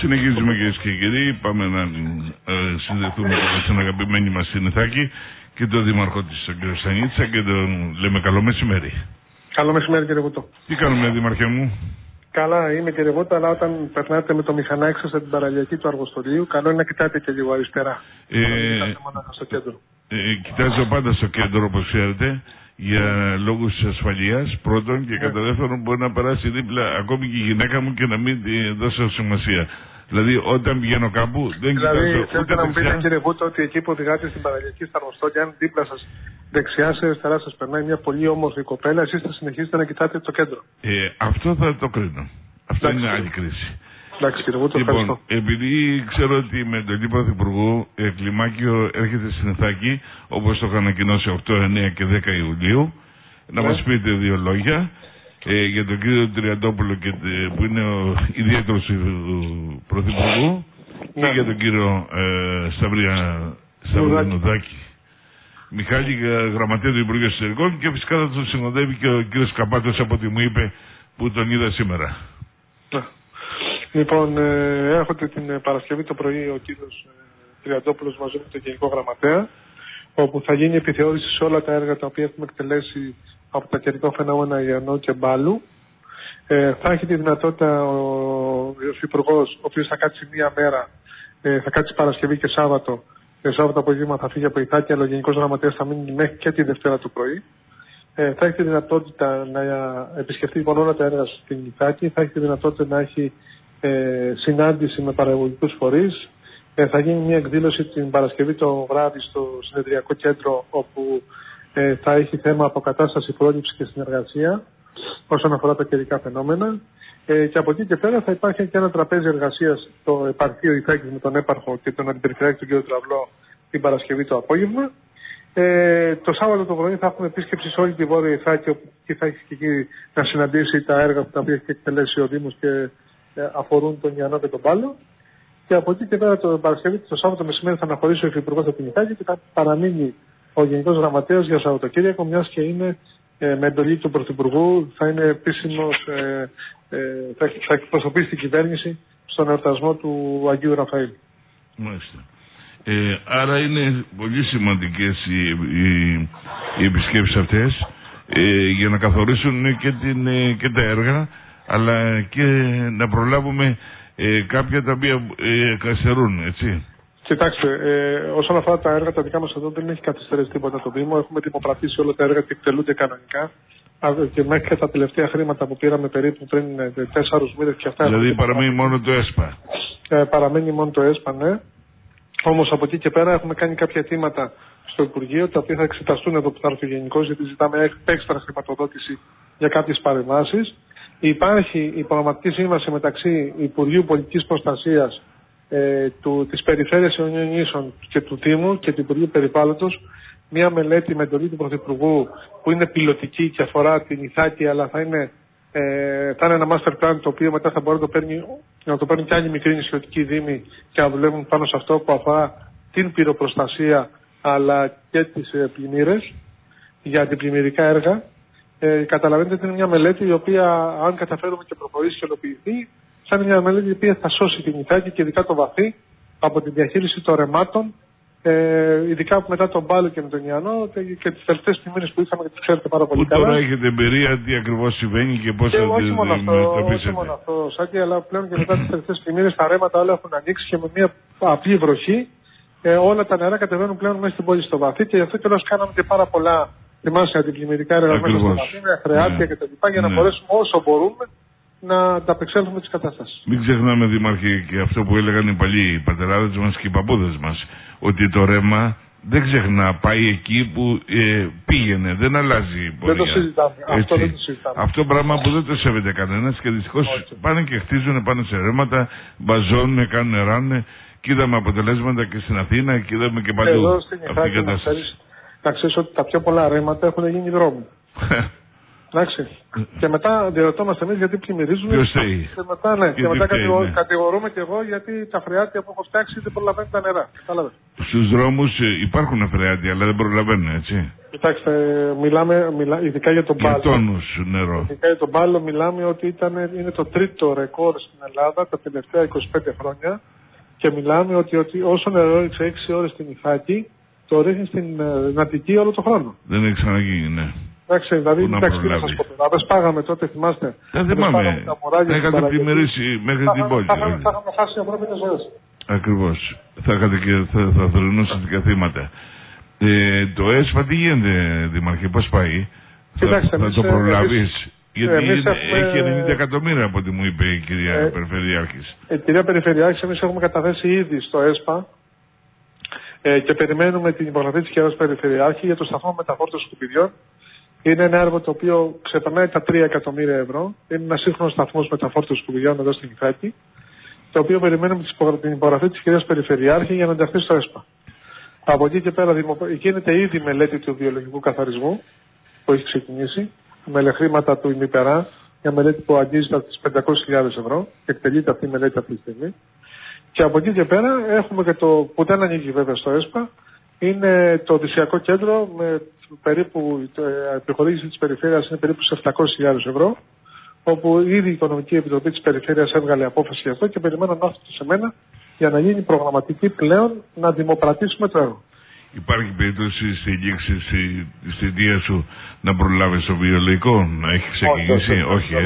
Συνεχίζουμε, κυρίες και κύριοι. Πάμε να συνδεθούμε με την αγαπημένη μας Συνηθάκη και τον Δήμαρχο της, τον κύριο Σανίτσα, και τον λέμε καλό μεσημέρι. Καλό μεσημέρι, κύριε Βούτο. Τι κάνουμε, Δήμαρχε μου? Καλά, είμαι, κύριε Βούτο, αλλά όταν περνάτε με το μηχανάκι σας την παραλιακή του Αργοστολίου, καλό είναι να κοιτάτε και λίγο αριστερά. Κοιτάτε μονάχα στο κέντρο. Κοιτάζω πάντα στο κέντρο, όπως ξέρετε, για λόγους ασφαλείας, πρώτον, και κατά δεύτερον μπορεί να περάσει δίπλα ακόμη και η γυναίκα μου και να μην τη δώσω σημασία. Δηλαδή, όταν πηγαίνω κάπου, δεν κοιτάζω. Θέλετε να μου πείτε, κύριε Βούτο, ότι εκεί που οδηγάτε στην παραλιακή στα Αργοστόλια, αν δίπλα σας, δεξιά σε αριστερά σας περνάει μια πολύ όμορφη κοπέλα, εσείς θα συνεχίσετε να κοιτάτε το κέντρο? Αυτό θα το κρίνω. Αυτό είναι άλλη κρίση. Εντάξει, κύριε Βούτο, λοιπόν, επειδή ξέρω ότι με τον Πρωθυπουργού κλιμάκιο έρχεται στην Εθάκη, όπως το είχα ανακοινώσει 8, 9 και 10 Ιουλίου, να μας πείτε δύο λόγια για τον κύριο Τριαντόπουλο, που είναι ο ιδιαίτερος του Πρωθυπουργού, και για τον κύριο Σταυρινουδάκη Μιχάλη, γραμματέα του Υπουργείου Εσωτερικών, και φυσικά θα τον συνοδεύει και ο κύριος Καπάτος, από ό,τι μου είπε, που τον είδα σήμερα. Λοιπόν, έρχονται την Παρασκευή το πρωί ο κύριος Τριαντόπουλος μαζί με τον Γενικό Γραμματέα, όπου θα γίνει επιθεώρηση σε όλα τα έργα τα οποία έχουμε εκτελέσει από τα καιρικά φαινόμενα Ιαννό και Μπάλου. Θα έχει τη δυνατότητα ο Υφυπουργός, ο οποίος θα κάτσει μία μέρα, θα κάτσει Παρασκευή και Σάββατο. Σάββατο απόγευμα θα φύγει από Ιθάκη, αλλά ο Γενικός Γραμματέας θα μείνει μέχρι και τη Δευτέρα το πρωί. Θα έχει τη δυνατότητα να επισκεφτεί λοιπόν όλα τα έργα στην Ιθάκη, θα έχει τη δυνατότητα να έχει συνάντηση με παραγωγικούς φορείς. Θα γίνει μια εκδήλωση την Παρασκευή το βράδυ στο συνεδριακό κέντρο, όπου θα έχει θέμα αποκατάσταση, πρόληψη και συνεργασία όσον αφορά τα καιρικά φαινόμενα. Και από εκεί και πέρα θα υπάρχει και ένα τραπέζι εργασίας στο επαρχείο Ιθάκης με τον έπαρχο και τον αντιπεριφερειάρχη τον κ. Τραυλό την Παρασκευή το απόγευμα. Το Σάββατο το πρωί θα έχουμε επίσκεψη σε όλη τη Βόρεια Ιθάκη, όπου θα έχει και εκεί να συναντήσει τα έργα τα οποία έχει εκτελέσει ο Δήμος και αφορούν τον Ιαννό και τον Πάλο. Και από εκεί και πέρα το Παρασκευή, το Σάββατο μεσημέρι, θα αναχωρήσει ο Υφυπουργός από την Ιθάκη και θα παραμείνει ο Γενικός Γραμματέας για Σαββατοκύριακο, μιας και είναι με εντολή του Πρωθυπουργού, θα είναι επίσημος, θα εκπροσωπήσει την κυβέρνηση στον εορτασμό του Αγίου Ραφαήλ. Μάλιστα. Άρα είναι πολύ σημαντικές οι επισκέψεις αυτές για να καθορίσουν και τα έργα, αλλά και να προλάβουμε κάποια τα οποία καθυστερούν, έτσι. Κοιτάξτε, όσον αφορά τα έργα, τα δικά μας εδώ δεν έχει καθυστερήσει τίποτα το Δήμο. Έχουμε δημοπρατήσει όλα τα έργα και εκτελούνται κανονικά. Και μέχρι και τα τελευταία χρήματα που πήραμε περίπου πριν 4 μήνες και αυτά. Δηλαδή παραμένει μόνο το ΕΣΠΑ. Παραμένει μόνο το ΕΣΠΑ, ναι. Όμως από εκεί και πέρα έχουμε κάνει κάποια αιτήματα στο Υπουργείο, τα οποία θα εξεταστούν εδώ που θα έρθει ο Γενικός, γιατί ζητάμε έξτρα χρηματοδότηση για κάποιες παρεμβάσεις. Υπάρχει η προγραμματική σύμβαση μεταξύ Υπουργείου Πολιτικής Προστασίας, της Περιφέρειας Ιωνίων Νήσων και του Δήμου και του Υπουργείου Περιβάλλοντος, μια μελέτη με εντολή του Πρωθυπουργού που είναι πιλωτική και αφορά την Ιθάκη, αλλά θα είναι ένα master plan, το οποίο μετά θα μπορεί να το παίρνει και άλλοι μικροί νησιωτικοί δήμοι και να δουλεύουν πάνω σε αυτό που αφορά την πυροπροστασία αλλά και τις πλημμύρες για αντιπλημμυρικά έργα. Καταλαβαίνετε ότι είναι μια μελέτη η οποία, αν καταφέρουμε και προχωρήσει και ελοποιηθεί, θα είναι μια μελέτη η οποία θα σώσει την Ιθάκη και ειδικά το βαθύ από τη διαχείριση των ρεμάτων, ειδικά μετά τον Πάλο και με τον Ιαννό και τις τελευταίες πλημμύρες που είχαμε και τις ξέρετε πάρα πολύ καλά. Τώρα έχετε εμπειρία τι ακριβώς συμβαίνει και πώς θα όχι μόνο αυτό, Σάκη, αλλά πλέον και μετά τις τελευταίες πλημμύρες τα ρέματα όλα έχουν ανοίξει και με μια απλή βροχή όλα τα νερά κατεβαίνουν πλέον μέσα στην πόλη στο βαθύ, και γι' αυτό κιόλας κάναμε και πάρα πολλά αντιπλημμυρικά έργα μέσα στο βαθύ, με χρεάτια κτλ. Για να μπορέσουμε όσο μπορούμε να ανταπεξέλθουμε τις κατάστασεις. Μην ξεχνάμε, Δήμαρχε, και αυτό που έλεγαν οι παλιοί πατεράδες μας και οι παππούδες μας, ότι το ρέμα δεν ξεχνά, πάει εκεί που πήγαινε, δεν αλλάζει η πορεία. Δεν το συζητάμε. Αυτό δεν το συζητάμε. Αυτό πράγμα που δεν το σέβεται κανένας, και δυστυχώς πάνε και χτίζουν πάνω σε ρέματα, μπαζώνουν, κάνουν, ράνουν, και είδαμε αποτελέσματα και στην Αθήνα και είδαμε και παντού. Εδώ στην Ιθάκη να ξέρεις ότι τα πιο πολλά ρέματα έχουν γίνει δρόμοι. Εντάξει. Και μετά διαρωτόμαστε εμείς γιατί πλημμυρίζουν. Ποιος θέλει. Και μετά, ναι, και μετά κατηγορούμε και εγώ γιατί τα φρεάτια που έχω φτιάξει δεν προλαβαίνουν τα νερά. Κατάλαβε. Στους δρόμους υπάρχουν φρεάτια, αλλά δεν προλαβαίνουν, έτσι. Κοιτάξτε, μιλάμε ειδικά για τον Πάλο. Για τόνους νερό. Ειδικά για τον Πάλο μιλάμε ότι είναι το τρίτο ρεκόρ στην Ελλάδα τα τελευταία 25 χρόνια. Και μιλάμε ότι όσο νερό ρίξει 6 ώρες στην Ιθάκη, το ρίχνει στην Αττική όλο τον χρόνο. Δεν έχει ξαναγίνει, ναι. Εντάξει, δηλαδή, τι να σας πω τώρα. Δεν σπάγαμε τότε, θυμάστε. Δεν θυμάμαι. Θα είχατε πλημμυρίσει μέχρι την πόλη. Θα είχαμε χάσει ανθρώπινες ζωές. Ακριβώς. Θα είχατε και θα θρυνούσατε και θύματα. Το ΕΣΠΑ τι γίνεται, Δήμαρχε, πώς πάει. Κοιτάξτε, θα το προλάβεις. Γιατί έχει 90 έχουμε... εκατομμύρια από ό,τι μου είπε η κυρία Περιφερειάρχης. Κυρία Περιφερειάρχης, εμείς έχουμε καταθέσει ήδη στο ΕΣΠΑ και περιμένουμε την υπογραφή της κυρίας Περιφερειάρχη για το σταθμό μεταφόρτωσης σκουπιδιών. Είναι ένα έργο το οποίο ξεπερνάει τα 3 εκατομμύρια ευρώ. Είναι ένα σύγχρονο σταθμό μεταφόρτωσης σκουπιδιών εδώ στην Ιθάκη, το οποίο περιμένουμε την υπογραφή της κυρίας Περιφερειάρχη για να ενταχθεί στο ΕΣΠΑ. Από εκεί και πέρα γίνεται ήδη μελέτη του βιολογικού καθαρισμού που έχει ξεκινήσει με χρήματα του ημιπερά, μια μελέτη που αγγίζει τα 500.000 ευρώ και εκτελείται αυτή η μελέτη αυτή τη στιγμή. Και από εκεί και πέρα έχουμε και το που δεν ανοίγει βέβαια στο ΕΣΠΑ, είναι το Οδυσσιακό Κέντρο με περίπου, η επιχορήγηση της περιφέρειας είναι περίπου σε 700.000 ευρώ, όπου ήδη η Οικονομική Επιτροπή της Περιφέρειας έβγαλε απόφαση για αυτό και περιμένω να έρθει σε μένα για να γίνει προγραμματική πλέον να δημοπρατήσουμε το έργο. Υπάρχει περίπτωση στη λήξη της θητείας σου να προλάβεις το βιολογικό, να έχει ξεκινήσει?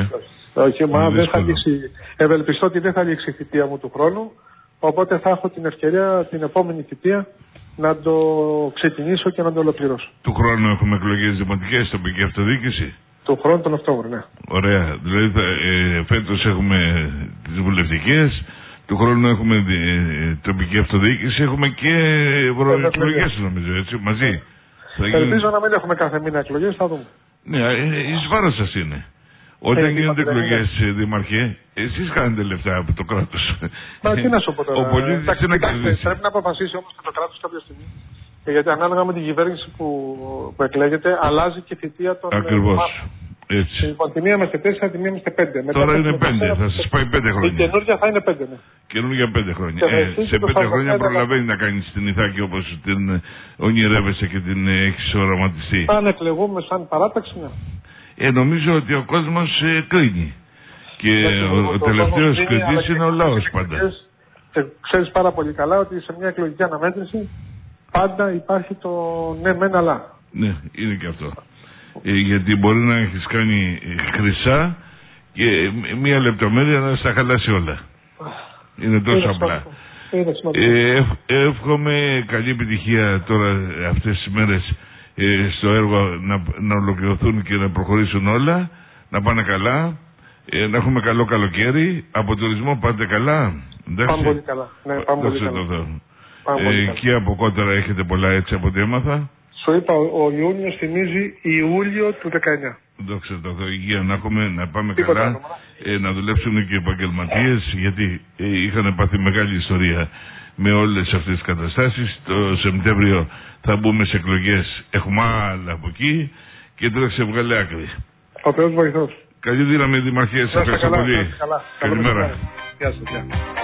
Όχι, μα δεν θα λήξει. Ευελπιστώ ότι δεν θα λήξει η θητεία μου του χρόνου, οπότε θα έχω την ευκαιρία την επόμενη θητεία να το ξεκινήσω και να το ολοκληρώσω. Του χρόνου έχουμε εκλογές δημοτικές, τοπική αυτοδιοίκηση? Του χρόνου τον Οκτώβριο, ναι. Ωραία. Δηλαδή φέτος έχουμε τις βουλευτικές, του χρόνου έχουμε τοπική αυτοδιοίκηση, έχουμε και ευρωεκλογές νομίζω, έτσι, μαζί. Ελπίζω να μην έχουμε κάθε μήνα εκλογές, θα δούμε. Ναι, εις βάρος σας είναι. Όταν γίνονται εκλογές, Δήμαρχε, εσείς κάνετε λεφτά από το κράτος. Μα τι να σου πω τώρα. Ο πολίτης τι να κερδίσει. Πρέπει να αποφασίσει όμως και το κράτος κάποια στιγμή. Γιατί ανάλογα με την κυβέρνηση που εκλέγεται, αλλάζει και η θητεία των. Ακριβώς. Έτσι. Λοιπόν, τη μία είμαστε 4, τη μία είμαστε 5. Τώρα είναι 5, θα σας πάει 5 χρόνια. Η καινούργια θα είναι 5, ναι. Καινούργια 5 χρόνια. Σε 5 χρόνια προλαβαίνει να κάνει την Ιθάκη όπως την ονειρεύεσαι και την έχεις οραματιστεί. Αν εκλεγούμε σαν παράταξη, ναι. Νομίζω ότι ο κόσμος κρίνει. Και ο τελευταίος κριτής είναι ο λαός πάντα. Και ξέρεις πάρα πολύ καλά ότι σε μια εκλογική αναμέτρηση πάντα υπάρχει το ναι μεν αλλά. Ναι, είναι και αυτό. Γιατί μπορεί να έχεις κάνει χρυσά και μία λεπτομέρεια να στα χαλάσει όλα. Είναι τόσο απλά. Εύχομαι καλή επιτυχία τώρα αυτές τις μέρες στο έργο να ολοκληρωθούν και να προχωρήσουν όλα, να πάνε καλά, να έχουμε καλό καλοκαίρι. Από τουρισμό πάτε καλά? Πάμε πολύ καλά. Ναι, πάμε πολύ καλά. Και από Κόταρα έχετε πολλά, έτσι από ό,τι έμαθα. Σου είπα, ο Ιούνιος θυμίζει Ιούλιο του 19. Δόξα τω Θεώ, υγεία να έχουμε, να πάμε καλά, να δουλέψουν και οι επαγγελματίες, γιατί είχαν πάθει μεγάλη ιστορία με όλες αυτές τις καταστάσεις. Το Σεπτέμβριο θα μπούμε σε εκλογές, έχουμε άλλα από εκεί και τώρα βγάλε άκρη. Ο Θεός βοηθός. Καλή δύναμη, Δημαρχία, σας ευχαριστώ πολύ. Καλημέρα. Γεια σας.